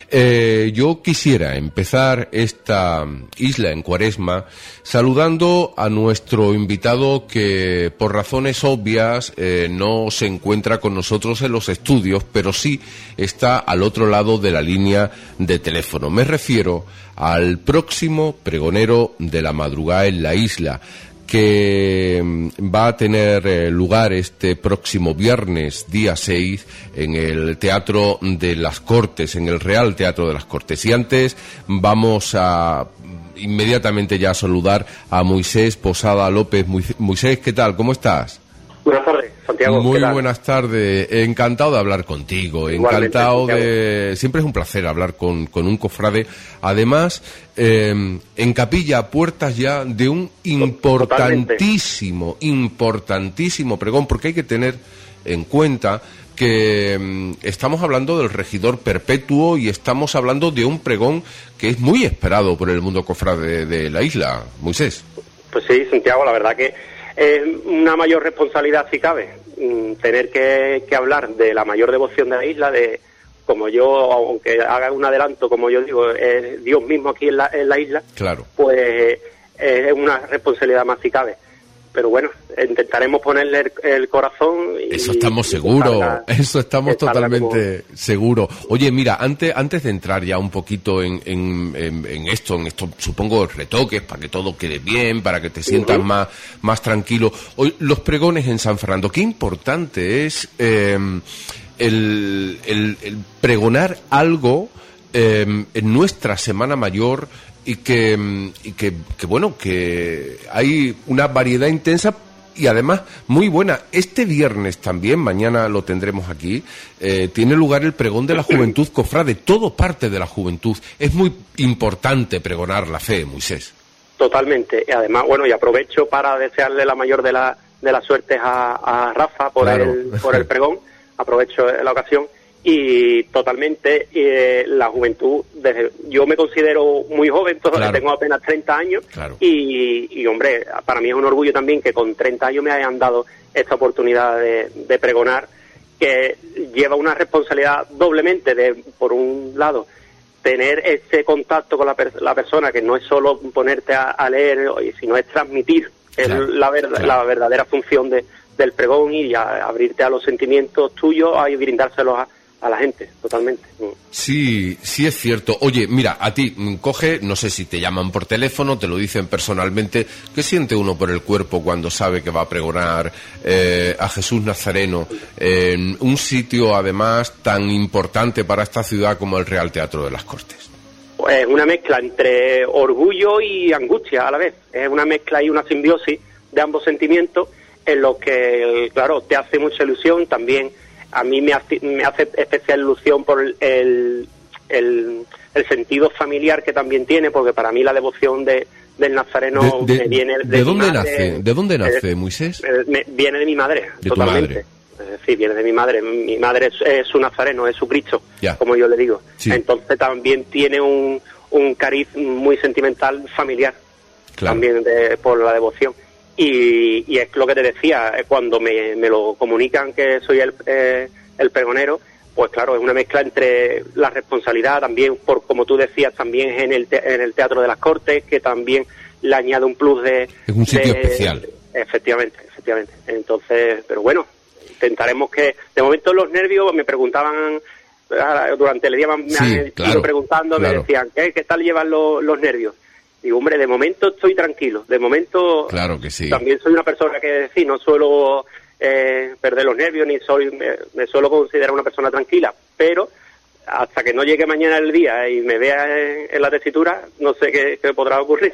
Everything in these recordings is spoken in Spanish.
Yo quisiera empezar esta isla en Cuaresma saludando a nuestro invitado que por razones obvias no se encuentra con nosotros en los estudios, pero sí está al otro lado de la línea de teléfono. Me refiero al próximo pregonero de la madrugada en la isla, que va a tener lugar este próximo viernes, día 6, en el Teatro de las Cortes, en el Real Teatro de las Cortes. Y antes vamos a inmediatamente ya a saludar a Moisés Posada López. Moisés, ¿qué tal? ¿Cómo estás? Buenas tardes, Santiago. Muy buenas tardes. Encantado de hablar contigo. Igualmente, Encantado Santiago. Siempre es un placer hablar con un cofrade. Además, en Capilla, a puertas ya de un importantísimo pregón, porque hay que tener en cuenta que estamos hablando del regidor perpetuo y estamos hablando de un pregón que es muy esperado por el mundo cofrade de la isla. Moisés. Pues sí, Santiago, la verdad que es una mayor responsabilidad, si cabe, tener que hablar de la mayor devoción de la isla, de como yo, aunque haga un adelanto, como yo digo, es Dios mismo aquí en la isla. Claro. Pues es una responsabilidad más, si cabe. Pero bueno, intentaremos ponerle el corazón. Eso estamos seguros, eso estamos totalmente seguros. Oye, mira, antes de entrar ya un poquito en esto, supongo retoques para que todo quede bien, para que te sientas más tranquilo. Hoy, los pregones en San Fernando, qué importante es el pregonar algo en nuestra Semana Mayor. Y que bueno, que hay una variedad intensa y además muy buena. Este viernes también, mañana lo tendremos aquí, tiene lugar el pregón de la juventud cofrade. Todo parte de la juventud. Es muy importante pregonar la fe, Moisés. Totalmente. Y además, bueno, y aprovecho para desearle la mayor de las suertes a Rafa por el pregón. Aprovecho la ocasión. Y totalmente la juventud, yo me considero muy joven, tengo apenas 30 años, y hombre, para mí es un orgullo también que con 30 años me hayan dado esta oportunidad de pregonar, que lleva una responsabilidad doblemente de, por un lado, tener ese contacto con la persona, que no es solo ponerte a leer, sino es transmitir la verdadera función del pregón y abrirte a los sentimientos tuyos y brindárselos a la gente, totalmente. Sí, sí es cierto. Oye, mira, a ti coge, no sé si te llaman por teléfono, te lo dicen personalmente, ¿qué siente uno por el cuerpo cuando sabe que va a pregonar a Jesús Nazareno en un sitio además tan importante para esta ciudad como el Real Teatro de las Cortes? Pues una mezcla entre orgullo y angustia a la vez. Es una mezcla y una simbiosis de ambos sentimientos en los que, claro, te hace mucha ilusión. También a mí me hace especial ilusión por el sentido familiar que también tiene, porque para mí la devoción del nazareno viene de dónde mi madre. ¿De dónde nace, Moisés? Viene de mi madre, de totalmente. Tu madre. Sí, viene de mi madre. Mi madre es su nazareno, es su Cristo, como yo le digo. Sí. Entonces también tiene un cariz muy sentimental familiar, también por la devoción. Y es lo que te decía, cuando me lo comunican que soy el pregonero, pues claro, es una mezcla entre la responsabilidad también, por como tú decías, también en el Teatro de las Cortes, que también le añade un plus de... Es un sitio especial. Efectivamente. Entonces, pero bueno, intentaremos que... De momento los nervios me preguntaban, durante el día me han ido preguntando, me decían, ¿qué tal llevan los nervios? Digo, hombre, de momento estoy tranquilo. De momento, claro que sí. También soy una persona que no suelo perder los nervios, ni me suelo considerar una persona tranquila. Pero hasta que no llegue mañana el día y me vea en la tesitura, no sé qué podrá ocurrir.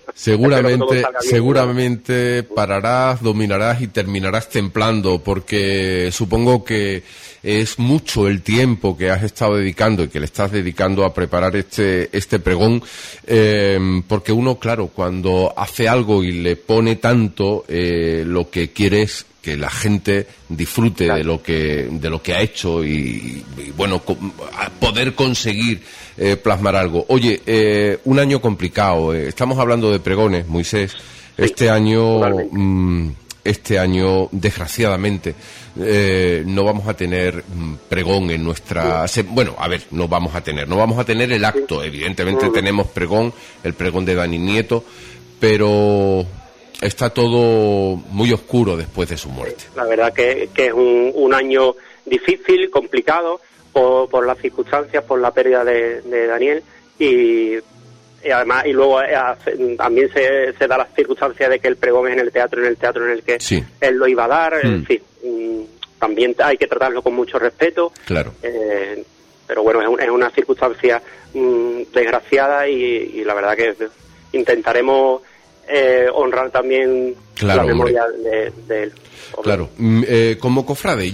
Seguramente pararás, dominarás y terminarás templando, porque supongo que es mucho el tiempo que has estado dedicando y que le estás dedicando a preparar este pregón, porque uno, claro, cuando hace algo y le pone tanto, lo que quiere es que la gente disfrute de lo que ha hecho y bueno, poder conseguir plasmar algo. Oye, un año complicado, estamos hablando de pregones, Moisés. Este año este año, desgraciadamente, no vamos a tener pregón en nuestra... Bueno, a ver, no vamos a tener el acto. Evidentemente tenemos pregón, el pregón de Dani Nieto, pero está todo muy oscuro después de su muerte. La verdad que es un año difícil, complicado, por las circunstancias, por la pérdida de Daniel, y además, y luego también se da las circunstancias de que el pregón es en el teatro en el que él lo iba a dar. En fin, también hay que tratarlo con mucho respeto. Claro. Pero bueno, es una circunstancia desgraciada, y la verdad que intentaremos honrar también la memoria de él. Claro. Como cofrade,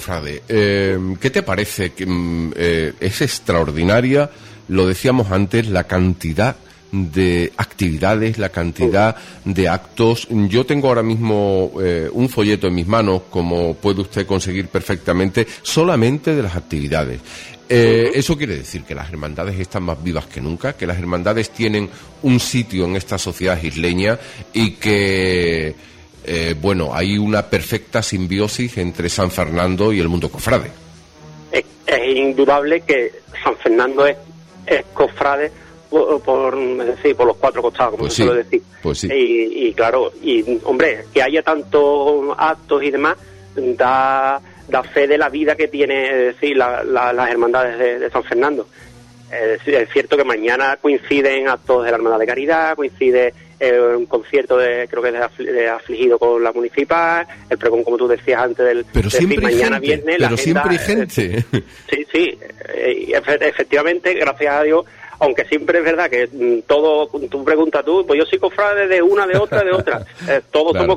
¿qué te parece? Que es extraordinaria, lo decíamos antes, la cantidad de actividades, la cantidad de actos. Yo tengo ahora mismo un folleto en mis manos, como puede usted conseguir perfectamente, solamente de las actividades. Eso quiere decir que las hermandades están más vivas que nunca, que las hermandades tienen un sitio en esta sociedad isleña, y que, hay una perfecta simbiosis entre San Fernando y el mundo cofrade. Es indudable que San Fernando es cofrade por los cuatro costados, como se suele decir. Pues sí. Y claro, hombre, que haya tantos actos y demás, da fe de la vida que tiene, las hermandades de San Fernando. Es cierto que mañana coinciden actos de la Hermandad de Caridad, coincide un concierto creo que es de Afligido con la Municipal, el pregón, como tú decías antes, pero siempre mañana gente, viernes. Pero siempre hay gente. Sí, efectivamente, gracias a Dios. Aunque siempre es verdad que tú preguntas pues yo soy cofrade de una, de otra. Todos somos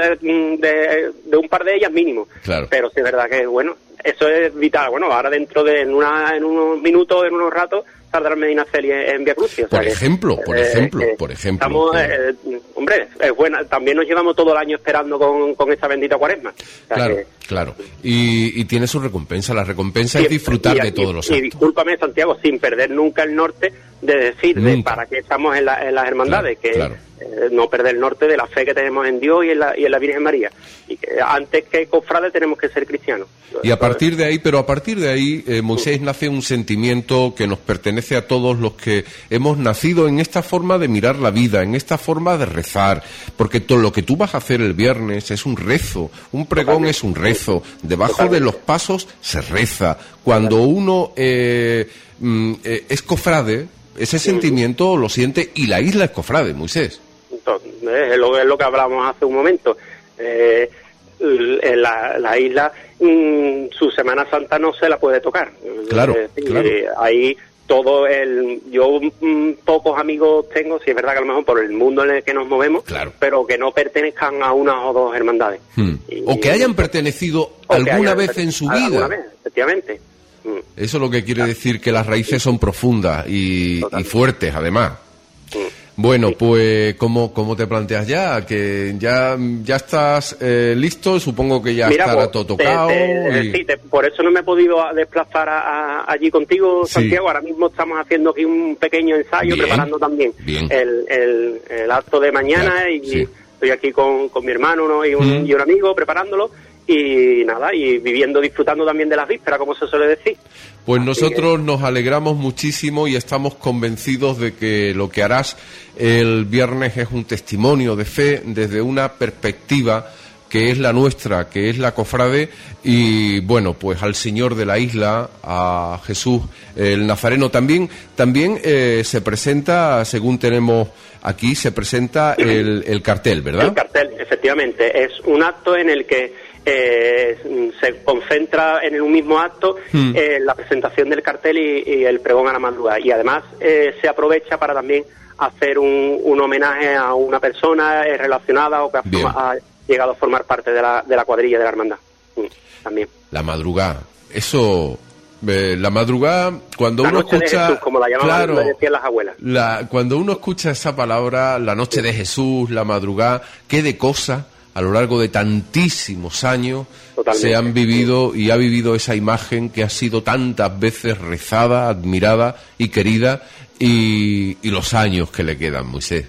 de un par de ellas mínimo. Claro. Pero sí es verdad que, eso es vital. Ahora dentro en unos minutos, en unos ratos, saldrá Medina Celi en Vía Crucis. Por ejemplo. Estamos, hombre, es buena. También nos llevamos todo el año esperando con esta bendita Cuaresma. Claro. Y tiene su recompensa. La recompensa es disfrutar de todos los actos. Y discúlpame, Santiago, sin perder nunca el norte de decir para qué estamos en las hermandades, no perder el norte de la fe que tenemos en Dios y en la Virgen María, y que antes que cofrades tenemos que ser cristianos. Y a partir de ahí, Moisés, nace un sentimiento que nos pertenece a todos los que hemos nacido en esta forma de mirar la vida, en esta forma de rezar, porque todo lo que tú vas a hacer el viernes es un rezo, un pregón es un rezo, debajo de los pasos se reza. Cuando uno es cofrade, ese sentimiento lo siente, y la isla es cofrade, Moisés. Entonces, es lo que hablábamos hace un momento. La isla, su Semana Santa no se la puede tocar. Claro. Ahí yo pocos amigos tengo, si es verdad que a lo mejor por el mundo en el que nos movemos, pero que no pertenezcan a una o dos hermandades. O que hayan pertenecido alguna vez en su vida. Alguna vez, efectivamente. Eso es lo que quiere decir que las raíces son profundas y fuertes, además. Bueno, pues ¿cómo te planteas ya? Que ya estás listo, supongo que ya estará todo tocado. Por eso no me he podido desplazar allí contigo, Santiago. Ahora mismo estamos haciendo aquí un pequeño ensayo, preparando también el acto de mañana, estoy aquí con mi hermano y un amigo preparándolo. Y nada, y disfrutando también de las vísperas, como se suele decir. Pues nosotros nos alegramos muchísimo y estamos convencidos de que lo que harás el viernes es un testimonio de fe desde una perspectiva que es la nuestra, que es la cofrade, y pues al Señor de la isla, a Jesús el Nazareno. También se presenta, según tenemos aquí, se presenta el cartel, ¿verdad? El cartel, efectivamente, es un acto en el que se concentra en un mismo acto la presentación del cartel y el pregón a la madrugada, y además se aprovecha para también hacer un homenaje a una persona relacionada o que ha llegado a formar parte de la cuadrilla de la hermandad. También la madrugada, eso, la madrugada, cuando uno escucha, Jesús, como la llamaban, decían las abuelas, cuando uno escucha esa palabra, la noche de Jesús, la madrugada, qué de cosas a lo largo de tantísimos años se han vivido, y ha vivido esa imagen que ha sido tantas veces rezada, admirada y querida, y los años que le quedan, Moisés.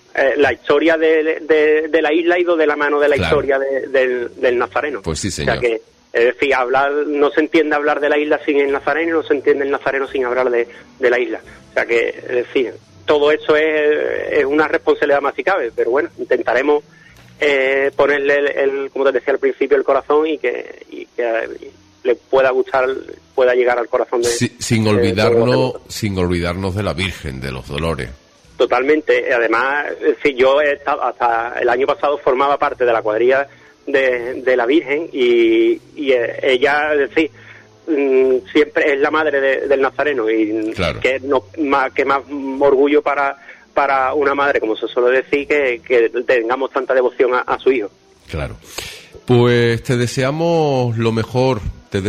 la historia de la isla ha ido de la mano de la historia del nazareno. Pues sí, señor. O sea que, es decir, no se entiende hablar de la isla sin el nazareno, y no se entiende el nazareno sin hablar de la isla. O sea que, es decir, todo eso es una responsabilidad más si cabe, pero bueno, intentaremos ponerle, como te decía al principio, el corazón y que le pueda gustar, pueda llegar al corazón de... sin olvidarnos de la Virgen de los Dolores. Totalmente. Además, si yo hasta el año pasado formaba parte de la cuadrilla de la Virgen y ella, es decir, siempre es la madre del nazareno y claro. que más orgullo para una madre, como se suele decir, que tengamos tanta devoción a su hijo. Claro. Pues te deseamos lo mejor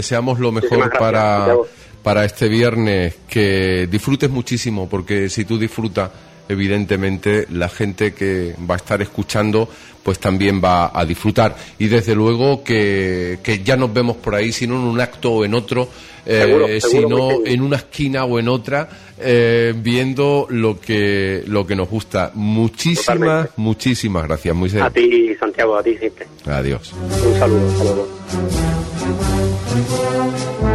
para este viernes, que disfrutes muchísimo, porque si tú disfrutas, evidentemente la gente que va a estar escuchando pues también va a disfrutar, y desde luego que ya nos vemos por ahí, si no en un acto o en otro, seguro, si no en una esquina o en otra, viendo lo que nos gusta. Muchísimas gracias, Moisés. A ti, Santiago, a ti siempre. Adiós. Un saludo.